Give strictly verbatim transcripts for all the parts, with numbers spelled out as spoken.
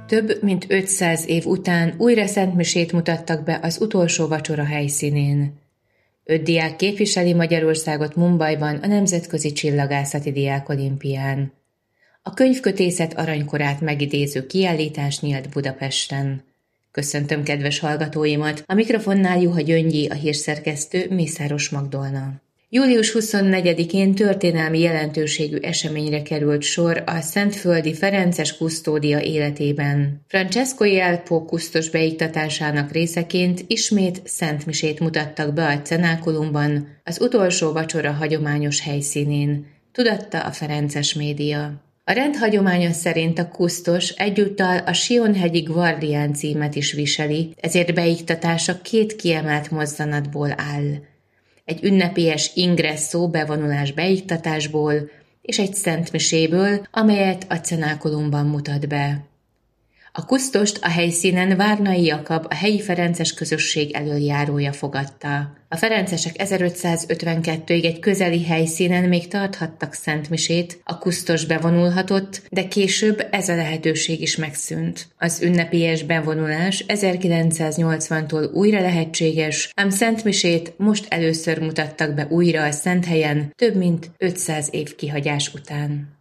Több mint ötszáz év után újra szentmisét mutattak be az utolsó vacsora helyszínén. Öt diák képviseli Magyarországot Mumbaiban a Nemzetközi Csillagászati Diákolimpián. A könyvkötészet aranykorát megidéző kiállítás nyílt Budapesten. Köszöntöm kedves hallgatóimat, a mikrofonnál Juha Gyöngyi, a hírszerkesztő Mészáros Magdolna. július huszonnegyedikén történelmi jelentőségű eseményre került sor a szentföldi ferences kusztódia életében. Francesco Jelpo kusztos beiktatásának részeként ismét szentmisét mutattak be a cenákulumban, az utolsó vacsora hagyományos helyszínén, tudatta a ferences média. A rend hagyománya szerint a kusztos egyúttal a Sionhegyi Gvardián címet is viseli, ezért beiktatása két kiemelt mozzanatból áll. Egy ünnepélyes ingresszó bevonulás beiktatásból és egy szentmiséből, amelyet a cenákulumban mutat be. A kusztost a helyszínen Várnai Jakab, a helyi ferences közösség elöljárója fogadta. A ferencesek ezerötszázötvenkettőig egy közeli helyszínen még tarthattak szentmisét, a kusztos bevonulhatott, de később ez a lehetőség is megszűnt. Az ünnepélyes bevonulás ezerkilencszáznyolcvantól újra lehetséges, ám szentmisét most először mutattak be újra a Szenthelyen, több mint ötszáz év kihagyás után.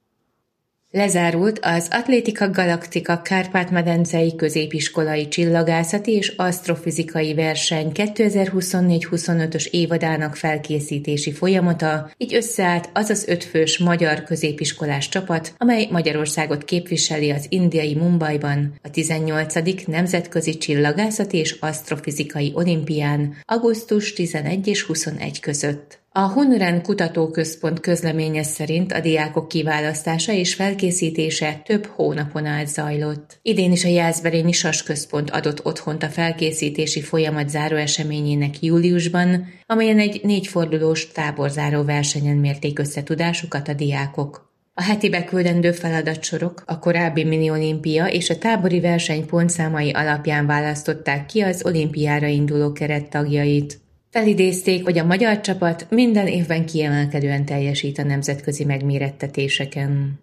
Lezárult az Atlétika Galaktika Kárpát-medencei középiskolai csillagászati és asztrofizikai verseny kétezer-huszonnégy-huszonötös évadának felkészítési folyamata, így összeállt az az ötfős magyar középiskolás csapat, amely Magyarországot képviseli az indiai Mumbaiban a tizennyolcadik Nemzetközi Csillagászati és Asztrofizikai Olimpián augusztus tizenegy és huszonegy között. A Hunneren Kutatóközpont közleménye szerint a diákok kiválasztása és felkészítése több hónapon át zajlott. Idén is a Jászberényi Sas Központ adott otthont a felkészítési folyamat záróeseményének júliusban, amelyen egy négyfordulós táborzáró versenyen mérték össze tudásukat a diákok. A heti beküldendő feladatsorok a korábbi mini-olimpia és a tábori verseny pontszámai alapján választották ki az olimpiára induló kerettagjait. Felidézték, hogy a magyar csapat minden évben kiemelkedően teljesít a nemzetközi megmérettetéseken.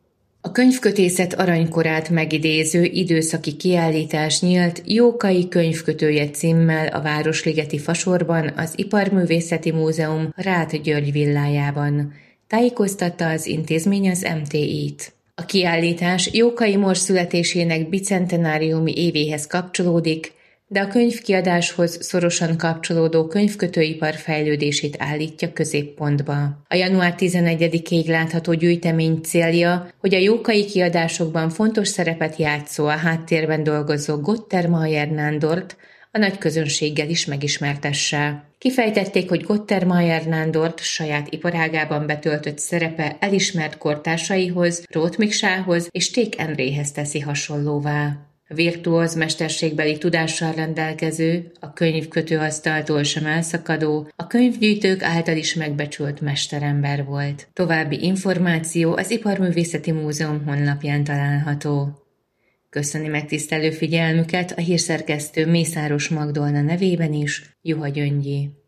A könyvkötészet aranykorát megidéző időszaki kiállítás nyílt Jókai könyvkötője címmel a Városligeti Fasorban, az Iparművészeti Múzeum Ráth György villájában, tájékoztatta az intézmény az em té í-t. A kiállítás Jókai Mors születésének bicentenáriumi évéhez kapcsolódik, de a könyvkiadáshoz szorosan kapcsolódó könyvkötőipar fejlődését állítja középpontba. A január tizenegyedikéig látható gyűjtemény célja, hogy a jókai kiadásokban fontos szerepet játszó, a háttérben dolgozó Gottermayer Nándort a nagy közönséggel is megismertesse. Kifejtették, hogy Gottermayer Nándort saját iparágában betöltött szerepe elismert kortársaihoz, Róth Miksához és Ték Endréhez teszi hasonlóvá. Virtuóz mesterségbeli tudással rendelkező, a könyvkötőasztaltól sem elszakadó, a könyvgyűjtők által is megbecsült mesterember volt. További információ az Iparművészeti Múzeum honlapján található. Köszöni megtisztelő figyelmüket a hírszerkesztő Mészáros Magdolna nevében is, Juha Gyöngyi.